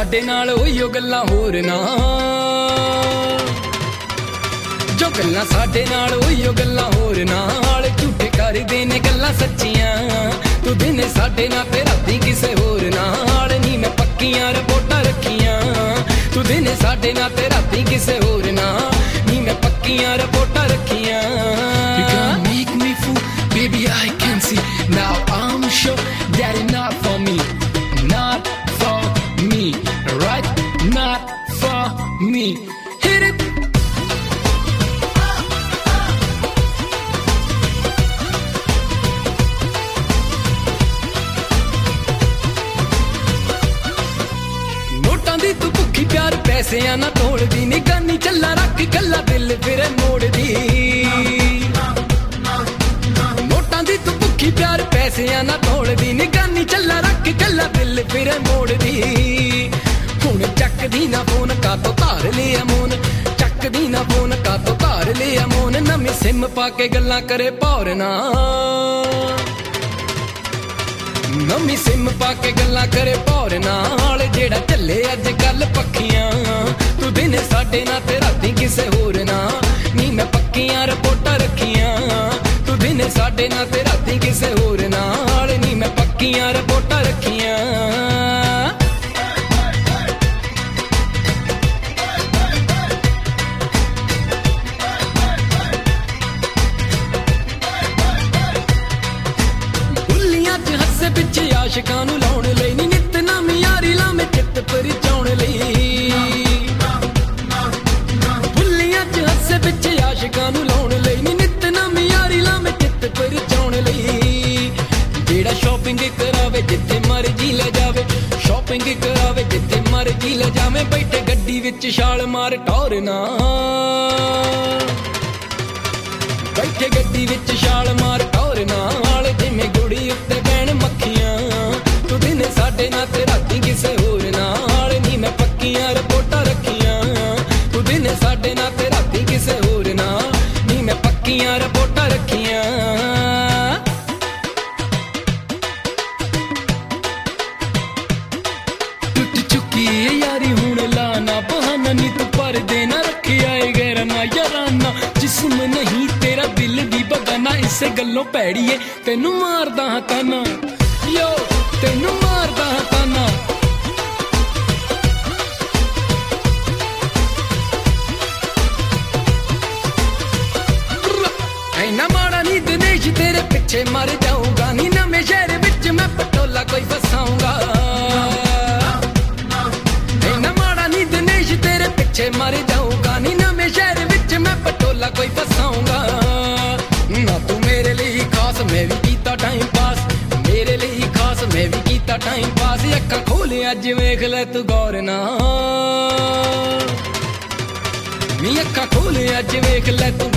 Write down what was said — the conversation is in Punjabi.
ਸਾਡੇ ਨਾਲ ਉਹੀਓ ਗੱਲਾਂ ਹੋਰ ਨਾ, ਜੋ ਗੱਲਾਂ ਸਾਡੇ ਨਾਲ ਉਹੀਓ ਗੱਲਾਂ ਹੋਰ ਨਾਲ। ਝੂਠੇ ਕਰਦੇ ਨੇ ਗੱਲਾਂ ਸੱਚੀਆਂ, ਤੂੰ ਦਿਨੇ ਸਾਡੇ ਨਾਲ ਤੇ ਰਾਤੀ ਕਿਸੇ ਹੋਰ ਨਾਲ। ਨੀ ਮੈਂ ਪੱਕੀਆਂ ਰਿਪੋਰਟਾਂ ਰੱਖੀਆਂ, ਤੂੰ ਦਿਨੇ ਸਾਡੇ ਨਾਲ ਤੇ ਰਾਤੀ ਕਿਸੇ ਹੋਰ ਨਾਲ। ਨੀ ਮੈਂ ਪੱਕੀਆਂ ਰਿਪੋਰਟਾਂ ਰੱਖੀਆਂ। You gonna make me fool, baby I can see now I'm sure that it's not for me, not for me, right? Not for me. Hit it. ਤੂੰ ਭੁੱਖੀ ਪਿਆਰ ਪੈਸਿਆਂ ਨਾ ਤੋੜਦੀ, ਨਿਗਾਨੀ ਚੱਲਾ ਰੱਖ ਕੱਲਾ ਦਿਲ ਫਿਰ ਮੋੜਦੀ। ਨੋਟਾਂ ਦੀ ਤੂੰ ਭੁੱਖੀ ਪਿਆਰ ਪੈਸਿਆਂ ਨਾ ਤੋੜਦੀ, ਨਿਗਾਨੀ ਚੱਲਾ ਰੱਖ ਕੱਲਾ ਦਿਲ ਫਿਰ ਮੋੜਦੀ। ਹੁਣ ਚੱਕਦੀ ਨਾ ਫੋਨ ਕਾਤੋਂ ਧਾਰ ਲਿਆ ਮੋਨ, ਚੱਕਦੀ ਨਾ ਫੋਨ ਕਾਤੋਂ ਧਾਰ ਲਿਆ ਮੋਨ। ਨਵੀਂ ਸਿਮ ਪਾ ਕੇ ਗੱਲਾਂ ਕਰੇ ਭੌਰ ਨਾ, ਨਵੀਂ ਸਿਮ ਪਾ ਕੇ ਗੱਲਾਂ ਕਰੇ ਭੌਰ ਨਾਲ। ਜਿਹੜਾ ਝੱਲੇ ਅੱਜ ਕੱਲ ਪੱਖੀਆਂ, ਤੂੰ ਦਿਨੇ ਸਾਡੇ ਨਾਲ ਤੇ ਰਾਤੀ ਕਿਸੇ ਹੋਰ ਨਾਲ। ਨੀ ਮੈਂ ਪੱਕੀਆਂ ਰਿਪੋਰਟਾਂ ਰੱਖੀਆਂ, ਤੂੰ ਦਿਨੇ ਸਾਡੇ ਨਾਲ ਤੇ ਰਾਤੀ ਕਿਸੇ ਹੋਰ ਨਾਲ। ਨੀ ਮੈਂ ਪੱਕੀਆਂ ਰਿਪੋਰਟਾਂ ਰੱਖੀਆਂ। ਪਿੱਛੇ ਆਸ਼ਿਕਾਂ ਨੂੰ ਲਾਉਣ ਲਈ ਨੀ ਨਿੱਤ ਨਵੀਂ ਯਾਰੀ ਲਾਵੇਂ ਚਿੱਤ ਪਰਚਾਉਣ ਲਈ। ਬੁੱਲੀਆਂ ਚ ਹੱਸੇ ਪਿੱਛੇ ਆਸ਼ਿਕਾਂ ਨੂੰ ਲਾਉਣ ਲਈ ਨੀ ਨਿੱਤ ਨਵੀਂ ਯਾਰੀ ਲਾਵੇਂ ਚਿੱਤ ਪਰਚਾਉਣ ਲਈ। ਜਿਹੜਾ ਸ਼ਾਪਿੰਗ ਕਰਾਵੇ ਜਿੱਥੇ ਮਰਜੀ ਲੈ ਜਾਵੇ, ਸ਼ਾਪਿੰਗ ਕਰਾਵੇ ਜਿੱਥੇ ਮਰਜੀ ਲੈ ਜਾਵੇ। ਬੈਠੇ ਗੱਡੀ ਵਿੱਚ ਛਾਲ ਮਾਰ ਟੌਰ ਨਾ, ਬੈਠੇ ਗੱਡੀ ਵਿੱਚ ਛਾਲ ਮਾਰ ਟੌਰ ਨਾਲ। ਜਿਵੇਂ ਗੁੜੀ ਉੱਤੇ ਬੈਣ ਮੱਖੀਆਂ, ਤੂੰ ਦਿਨੇ ਸਾਡੇ ਨਾਲ ਤੇ ਰਾਤੀ ਕਿਸੇ ਹੋਰ ਨਾਲ। ਨੀ ਮੈਂ ਪੱਕੀਆਂ ਰਿਪੋਰਟਾਂ ਰੱਖੀਆਂ, ਤੂੰ ਦਿਨੇ ਸਾਡੇ ਨਾਲ ਤੇ ਰਾਤੀ ਕਿਸੇ ਹੋਰ ਨਾਲ। ਨੀ ਮੈਂ ਪੱਕੀਆਂ ਰਿਪੋਰਟਾਂ ਰੱਖੀਆਂ। ਟੁੱਟ ਚੁੱਕੀ ਏ ਯਾਰੀ ਹੁਣ ਲਾਣਾ ਬਹਾਨਾ, ਨੀ ਤੂੰ ਪਰਦੇ ਨਾ ਰੱਖਿਆ ਏ ਗੈਰਨਾ ਯਾਰਾਨਾ। ਜਿਸਮ ਨਹੀਂ ਤੇਰਾ ਦਿਲ ਵੀ ਬਗਾਨਾ, ਇਸੇ ਗੱਲੋਂ ਭੈੜੀਏ ਤੈਨੂੰ ਮਾਰਦਾ ਹਾਂ ਤਾਨਾ। ਯੋ ਤੈਨੂੰ ਮਾਰਦਾ ਹਾਂ ਤਾਨਾ। ਐਨਾ ਮਾੜਾ ਨੀ ਦਿਨੇਸ਼ ਤੇਰੇ ਪਿੱਛੇ ਮਰ ਜਾਊਂਗਾ। ਨੀ ਨਵੇਂ ਸ਼ਹਿਰ ਵਿੱਚ ਮੈਂ ਪਟੋਲਾ ਕੋਈ ਫਸਾਊਂਗਾ। ਐਨਾ ਮਾੜਾ ਨੀ ਦਿਨੇਸ਼ ਤੇਰੇ ਪਿੱਛੇ ਮਰ ਜਾਊਂਗਾ। ਨੀ ਨਵੇਂ ਸ਼ਹਿਰ ਵਿੱਚ ਮੈਂ ਪਟੋਲਾ ਕੋਈ ਫਸਾਊਂਗਾ। ਨਾ ਤੂੰ ਮੇਰੇ ਲਈ ਖਾਸ, ਮੈਂ ਵੀ ਕੀਤਾ ਟਾਈਮ ਪਾਸ, ਮੇਰੇ ਲਈ ਖਾਸ ਮੈਂ ਵੀ ਕੀਤਾ ਟਾਈਮ ਪਾਸ। ਅੱਖਾਂ ਖੋਲ ਅੱਜ ਵੇਖ ਲੈ ਤੂੰ ਗੌਰ ਨਾਲ, ਨੀ ਅੱਖਾਂ ਖੋਲ ਅੱਜ ਵੇਖ ਲੈ ਤੂੰ